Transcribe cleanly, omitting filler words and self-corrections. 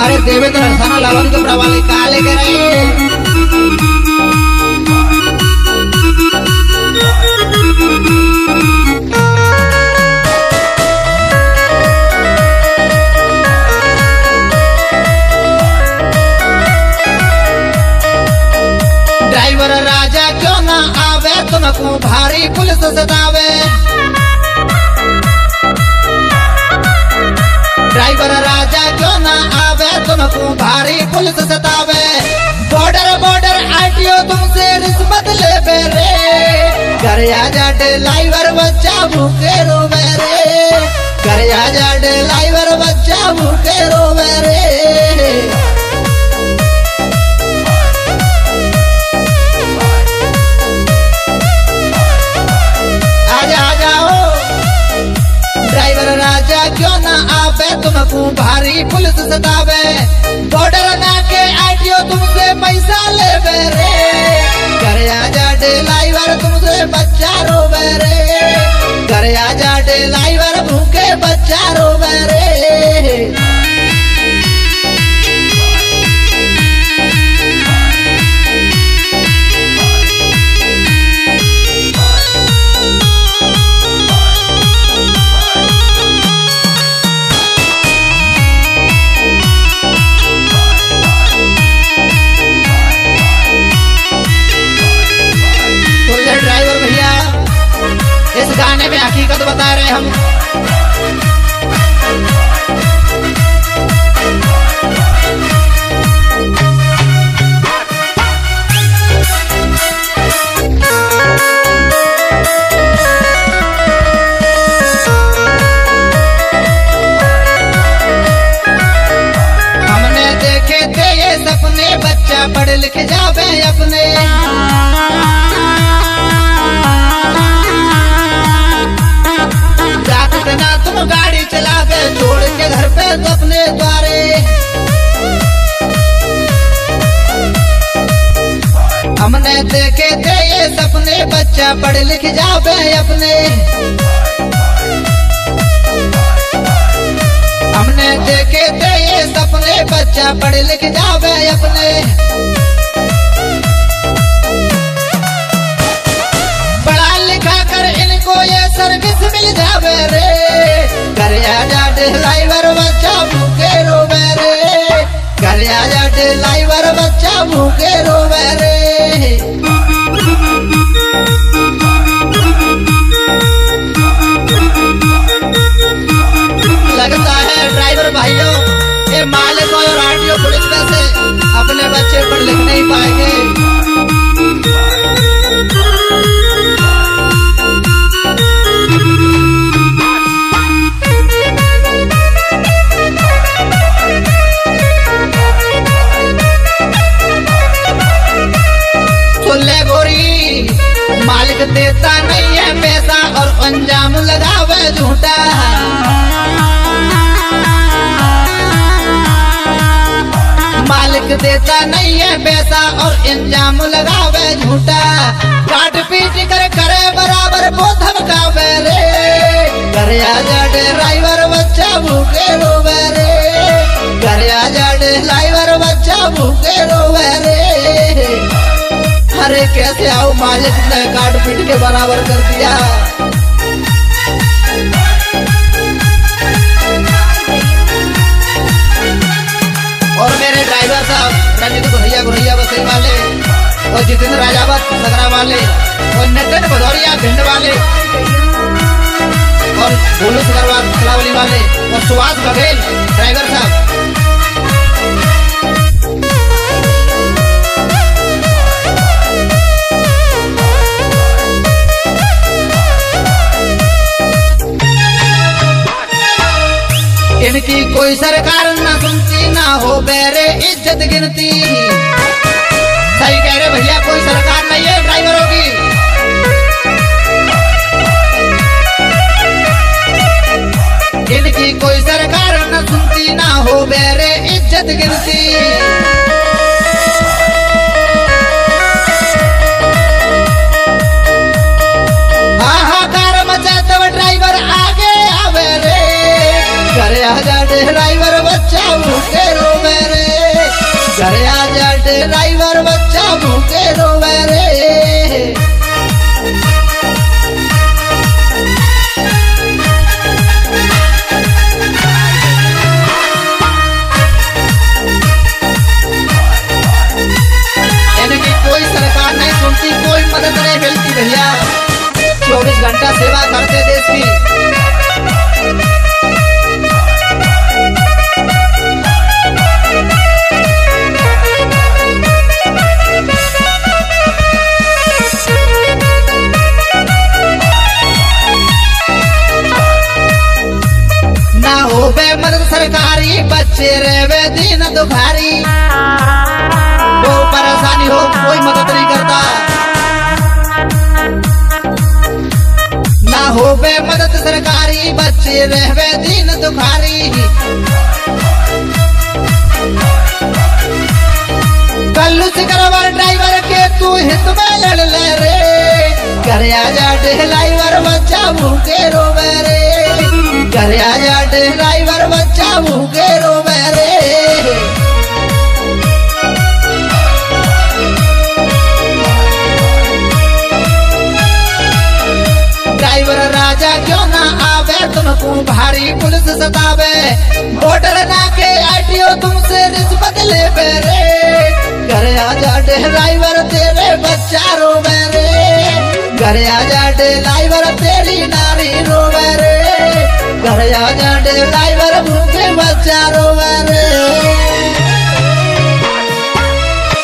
अरे देवेंद्र हरसाना लावन के वाले कहा लेके रहे। ड्राइवर राजा क्यों ना आवे, तुमको भारी पुलिस सतावे। ड्राइवर राजा क्यों ना आवे, तुमको भारी पुलिस सतावे। बॉर्डर आरटीओ तुमसे रिश्वत ले रे। घर आजा ड्राइवर बच्चा भूखे रोवे रे। घर आजा ड्राइवर बच्चा भूखे रोवे रे। क्यों ना आवे, तुमको भारी पुलिस सतावे। बॉर्डर ना के आरटीओ तुमसे पैसा ले रे। घर आजा ड्राइवर तुमसे बच्चा रोवे रे। घर आजा ड्राइवर भूखे बच्चा रोवे रे। इस गाने में हकीकत बता रहे हम। हमने देखे थे ये सपने, बच्चा पढ़ लिख जावे अपने। तुम गाड़ी चलावे छोड़ के घर पे अपने द्वारे। हमने देखे थे ये सपने, बच्चा पढ़ लिख जावे अपने। हमने देखे थे ये सपने, बच्चा पढ़ लिख जावे अपने। पढ़ा लिखा कर इनको ये सर्विस मिल जावे रे। घर आजा ड्राइवर बच्चा भूखे रोवे रे। घर आजा ड्राइवर बच्चा भूखे रोवे रे। लगता है ड्राइवर भाइयों ये मालिक और आरटीओ पुलिस में से अपने बच्चे पढ़ लिख नहीं पाएंगे। मालिक देता नहीं है पैसा और अंजाम लगावे झूठा। मालिक देता नहीं है पैसा और अंजाम लगावे झूठा। काट पीट कर करे बराबर वो धमकावे रे। घर आजा ड्राइवर बच्चा भूखे रोवे रे। घर आजा ड्राइवर बच्चा भूखे रोवे रे। अरे कैसे आओ, मालिक ने काट पीट के बराबर कर दिया। और मेरे ड्राइवर साहब रणजीत गुरैया बसई वाले और जितेंद्र राजावत सगरा वाले और नितिन भदौरिया भिंड वाले और भोलू सिकरवार सलावली वाले और सुभाष बघेल ड्राइवर साहब। इनकी कोई सरकार ना सुनती, ना हो बेरे इज्जत गिनती। सही कह रहे भैया, कोई सरकार नहीं है ड्राइवरों की। इनकी कोई सरकार ना सुनती, ना हो बेरे इज्जत गिनती। हाहाकार मचा तब ड्राइवर आगे आवे रे। घर आजा ड्राइवर बच्चा भूखे रोवे 24 घंटा सेवा करते देश की। ना हो बे मदद सरकारी, बच्चे रेवे दीन दुखारी, वो परेशानी हो कोई मदद नहीं करता। ना हो बे मदद सरकारी, बच्चे रेवे दीन दुखारी। कल्लू से करवा ड्राइवर के तू हित में लड़ ले रे, घर आजा ड्राइवर बच्चा भूखे रोवे रे, घर आजा ड्राइवर बच्चा भूखे रोवे रे। ड्राइवर राजा क्यों ना आवे, तुमको भारी पुलिस सतावे, बॉर्डर नाके आरटीओ तुमसे रिश्वत ले रे, घर आजा ड्राइवर तेरे बच्चा रोवे रे, घर आजा ड्राइवर तेरी नारी रोवे रे, घर आजा ड्राइवर भूखे बच्चा रोवे रे।